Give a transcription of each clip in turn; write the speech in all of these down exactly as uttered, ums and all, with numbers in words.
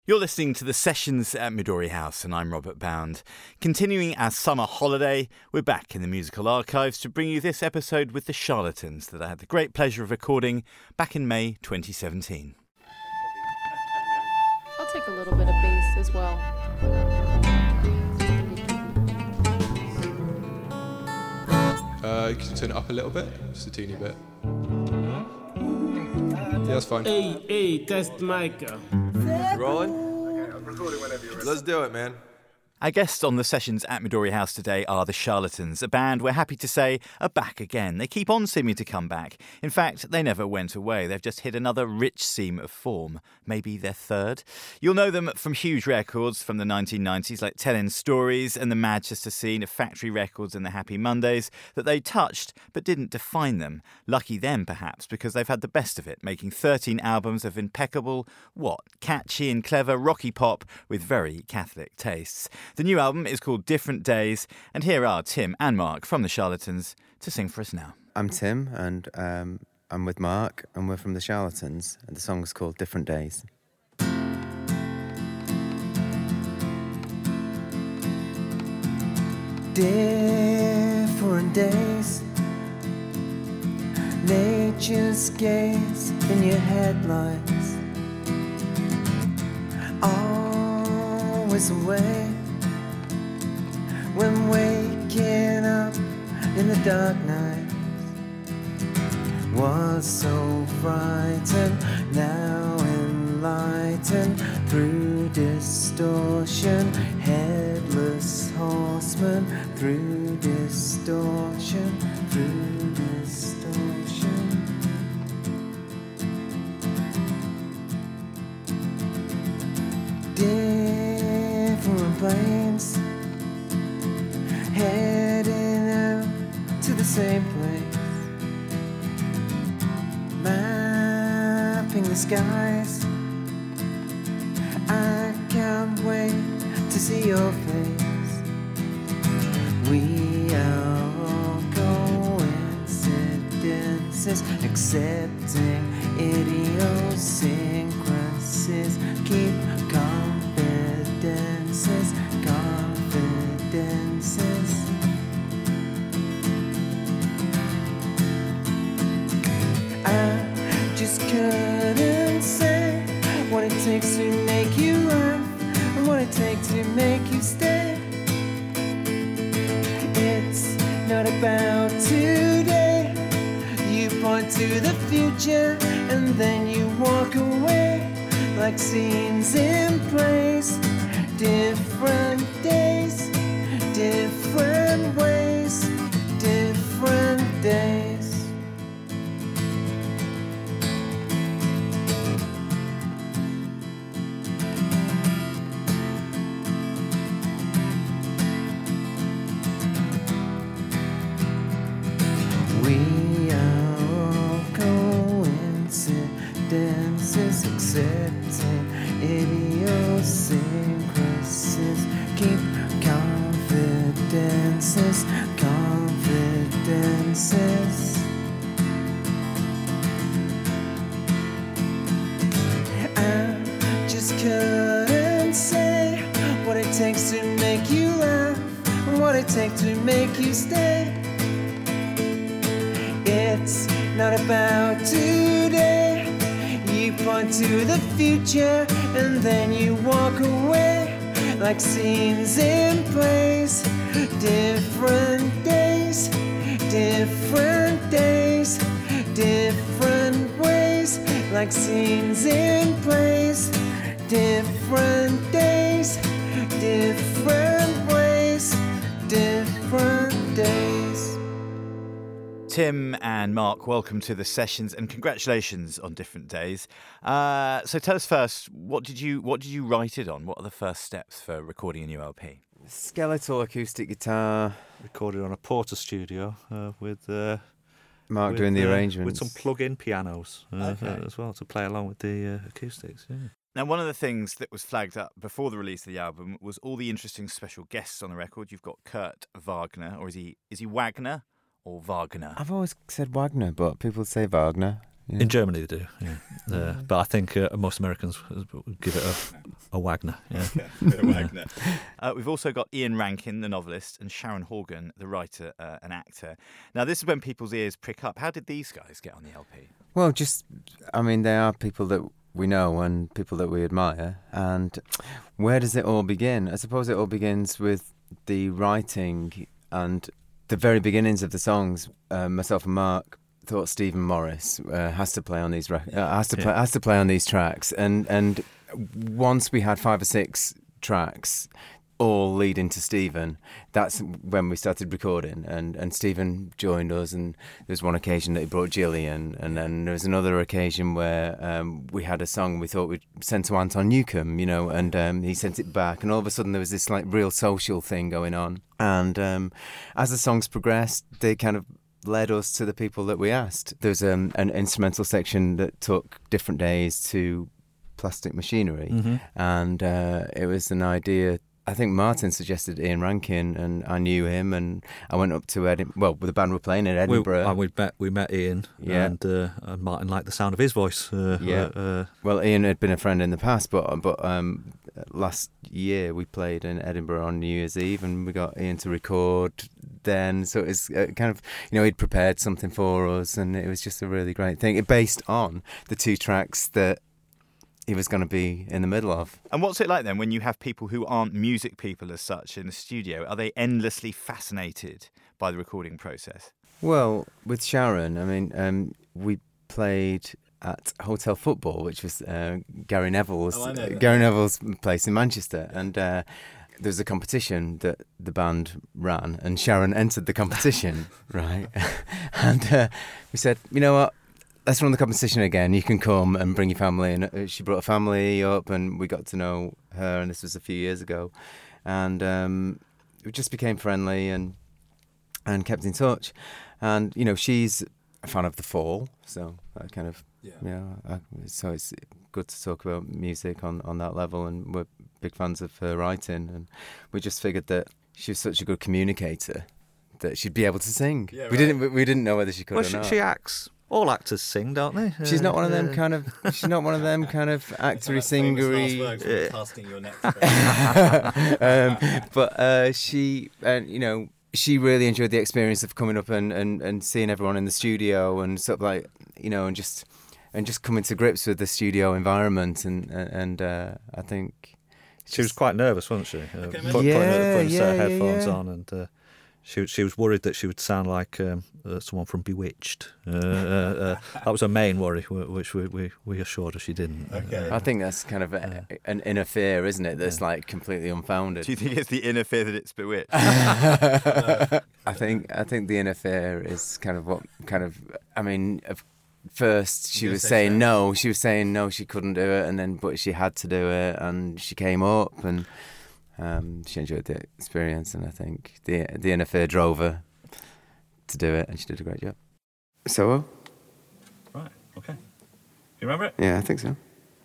You're listening to The Sessions at Midori House, and I'm Robert Bound. Continuing our summer holiday, we're back in the musical archives to bring you this episode with The Charlatans that I had the great pleasure of recording back in May twenty seventeen. I'll take a little bit of bass as well. Uh, you can turn it up a little bit, just a teeny bit. Yeah, that's fine. Hey, hey, test mic. Rolling? Okay, I'm recording whenever you're ready. Let's do it, man. Our guests on The Sessions at Midori House today are The Charlatans, a band we're happy to say are back again. They keep on seeming to come back. In fact, they never went away. They've just hit another rich seam of form, maybe their third. You'll know them from huge records from the nineteen nineties like Tellin' Stories and the Manchester scene of Factory Records and the Happy Mondays that they touched but didn't define them. Lucky them, perhaps, because they've had the best of it, making thirteen albums of impeccable, what, catchy and clever rocky pop with very Catholic tastes. The new album is called Different Days, and here are Tim and Mark from The Charlatans to sing for us now. I'm Tim, and um, I'm with Mark, and we're from The Charlatans, and the song's called Different Days. Different days, nature's gaze in your headlights, always away. When waking up in the dark night was so frightened, now enlightened through distortion, headless horseman through distortion, through distortion. Different planes heading out to the same place, mapping the skies. I can't wait to see your face. We are all coincidences, accepting idiosyncrasies. Keep confidences, confidences. I just couldn't say what it takes to make you laugh and what it takes to make you stay. It's not about today. You point to the future and then you walk away like scenes in plays. Different days, different ways, different days. We are all coincidences, accepting idiosyncrasies. Keep confidences, confidences. I just couldn't say what it takes to make you laugh and what it takes to make you stay. It's not about today. You point to the future and then you walk away like scenes in plays. Different days, different days, different ways, like scenes in plays. Different days, different ways, different days. Tim and Mark, welcome to The Sessions and congratulations on Different Days. Uh, so tell us first, what did you what did you write it on? What are the first steps for recording a new L P? Skeletal acoustic guitar. Recorded on a Porter studio uh, with uh, Mark with, doing the uh, arrangements. with some plug-in pianos uh, Okay. uh, as well to play along with the uh, acoustics. Yeah. Now, one of the things that was flagged up before the release of the album was all the interesting special guests on the record. You've got Kurt Wagner, or is he is he Wagner or Wagner? I've always said Wagner, but people say Wagner. Yeah. In Germany they do, yeah. Uh, but I think uh, most Americans would give it a, a Wagner. Yeah. Wagner. Uh, we've also got Ian Rankin, the novelist, and Sharon Horgan, the writer uh, and actor. Now, this is when people's ears prick up. How did these guys get on the L P? Well, just, I mean, they are people that we know and people that we admire. And where does it all begin? I suppose it all begins with the writing and the very beginnings of the songs. Uh, myself and Mark thought Stephen Morris uh, has to play on these rec- uh, has to play, has to play on these tracks, and and once we had five or six tracks all leading to Stephen, that's when we started recording, and and Stephen joined us, and there was one occasion that he brought Gillian, and then there was another occasion where um, we had a song we thought we'd send to Anton Newcombe, you know, and um, he sent it back, and all of a sudden there was this like real social thing going on, and um, as the songs progressed, they kind of led us to the people that we asked. There's um, an instrumental section that took different days to Plastic Machinery, Mm-hmm. and uh, it was an idea. I think Martin suggested Ian Rankin, and I knew him, and I went up to Edinburgh. Well, the band were playing in Edinburgh. We, and we met we met Ian, Yeah. and, uh, and Martin liked the sound of his voice. Uh, Yeah. Uh, uh, Well, Ian had been a friend in the past, but but um, last year we played in Edinburgh on New Year's Eve, and we got Ian to record then. So it's uh, kind of, you know, he'd prepared something for us, and it was just a really great thing. It based on the two tracks that he was going to be in the middle of. And what's it like then when you have people who aren't music people as such in the studio? Are they endlessly fascinated by the recording process? Well, with Sharon, I mean, um, we played at Hotel Football, which was uh, Gary Neville's Oh, I know that. Gary Neville's place in Manchester, and uh, there was a competition that the band ran, and Sharon entered the competition, right? And uh, we said, you know what? Let's run the competition again. You can come and bring your family. And uh, she brought a family up, and we got to know her. And this was a few years ago, and um, we just became friendly and and kept in touch. And you know, she's a fan of The Fall, so that kind of yeah. You know, I, so it's good to talk about music on, on that level. And we're big fans of her writing. And we just figured that she was such a good communicator that she'd be able to sing. Yeah, right. We didn't we didn't know whether she could well, or she, not. she acts. All actors sing, don't they? She's uh, not one of them uh, kind of. She's not one of them kind of actory, singery. um, but uh, she, uh, you know, she really enjoyed the experience of coming up and, and, and seeing everyone in the studio and sort of like, you know, and just and just coming to grips with the studio environment, and and uh, I think she was quite nervous, wasn't she? Uh, Okay, put, yeah, putting, a, putting a set of yeah, headphones yeah. on, and uh, she she was worried that she would sound like um, uh, someone from Bewitched. Uh, uh, uh, that was her main worry, which we we, we assured her she didn't. Okay. I think that's kind of a, an inner fear, isn't it? That's like completely unfounded. Do you think it's the inner fear that it's bewitched? I think I think the inner fear is kind of what kind of. I mean, of first she You're was so saying sad. no. She was saying no, she couldn't do it, and then but she had to do it, and she came up, and um, she enjoyed the experience, and I think the the inner fear drove her to do it, and she did a great job. So, Right. Okay. You remember it? yeah, I think so.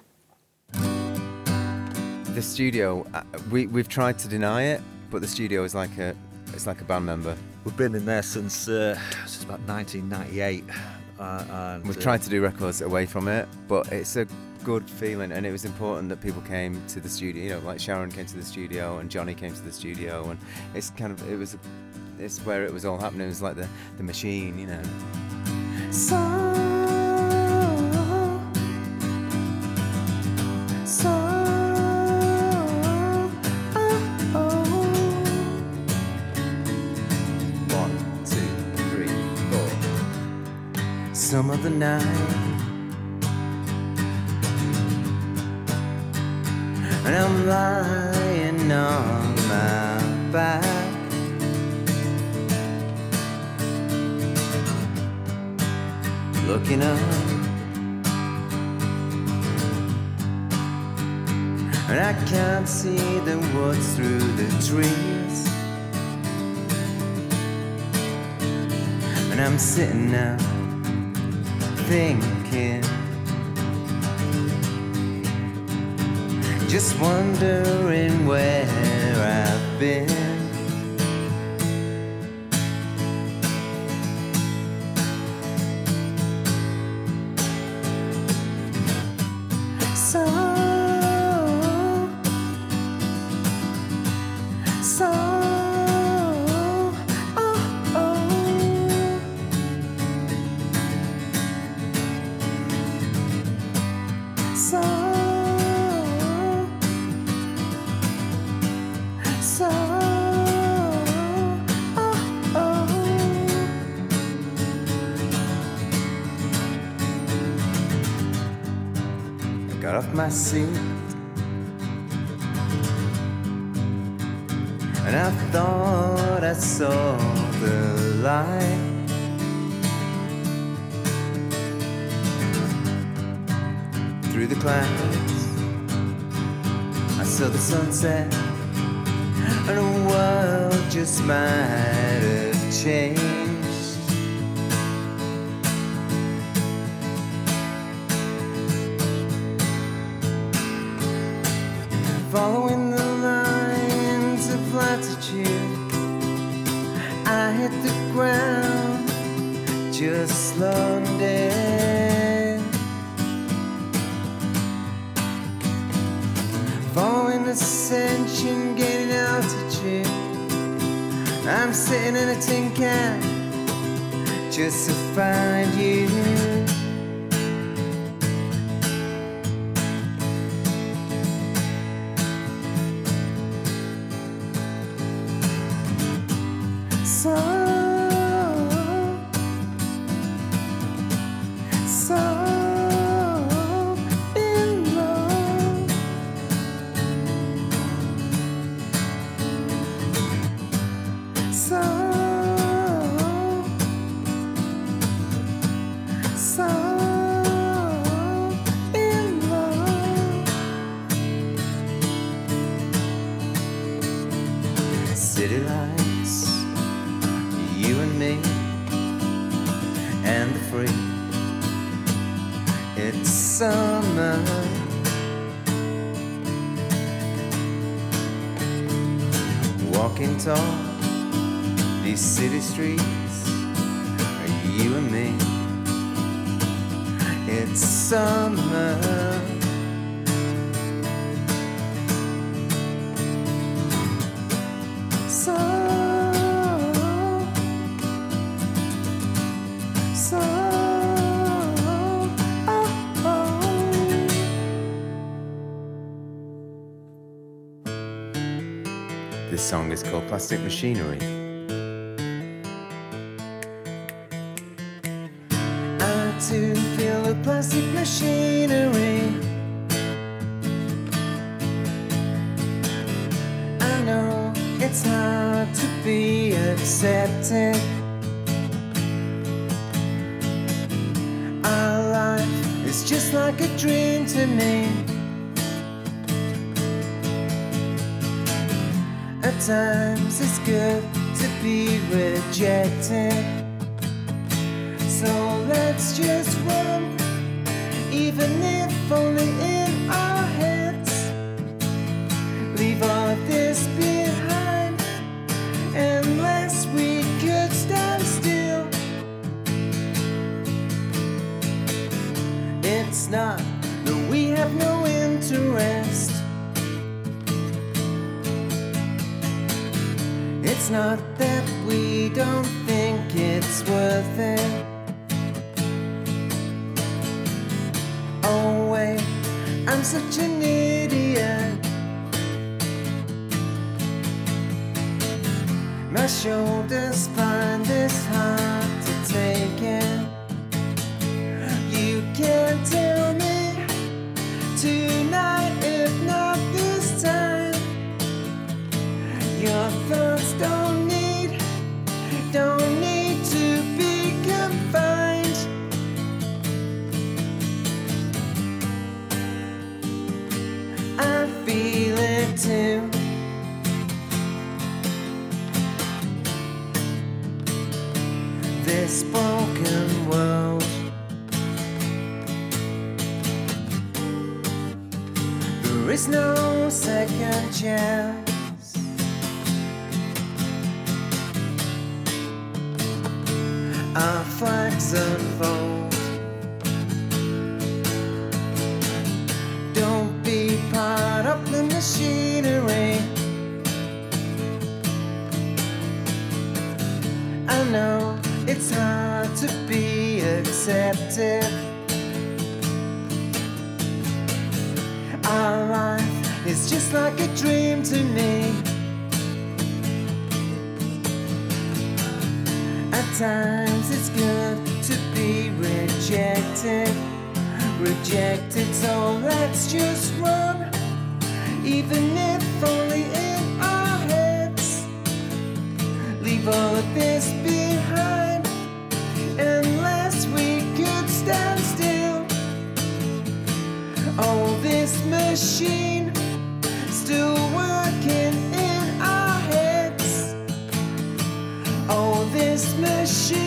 The studio, uh, we we've tried to deny it, but the studio is like a it's like a band member. We've been in there since uh, since about nineteen ninety-eight. Uh, and, We've uh, tried to do records away from it, but it's a good feeling, and it was important that people came to the studio. You know, like Sharon came to the studio, and Johnny came to the studio, and it's kind of it was, it's where it was all happening. It was like the the machine, you know. So, so, oh, oh. One, two, three, four. Some of the night, and I'm lying on my back, looking up, and I can't see the woods through the trees, and I'm sitting now thinking, just wondering where I've been. my seat, and I thought I saw the light. Through the clouds, I saw the sunset, and the world just might have changed. Following the lines of latitude, I hit the ground just London. Following ascension, gaining altitude, I'm sitting in a tin can just to find you. So, so in love. So, so in love. City lights, you and me, and the free. It's summer. Walking tall, these city streets, you and me. It's summer. So, so, oh, oh. This song is called Plastic Machinery. I too feel the plastic machinery. I know it's hard to be accepted. Our life is just like a dream to me. At times it's good to be rejected. So let's just run, even if only in our heads. Leave all of this behind, unless we could stand still. It's not that we have no interest. It's not that we don't think it's worth it. Oh wait, I'm such an idiot. My shoulders find this hard to take in. You can't tell me tonight, if not this time. Your thoughts don't need, don't need to be confined. I feel it too. This broken world, there is no second chance. Our flags unfold. Don't be part of the machinery. I know it's hard to be accepted. Our life is just like a dream to me. At times it's good to be rejected. rejected, so let's just run, even if only in our heads. Leave all of this behind, unless we could stand still. Oh, this machine still working in our heads. Oh, this machine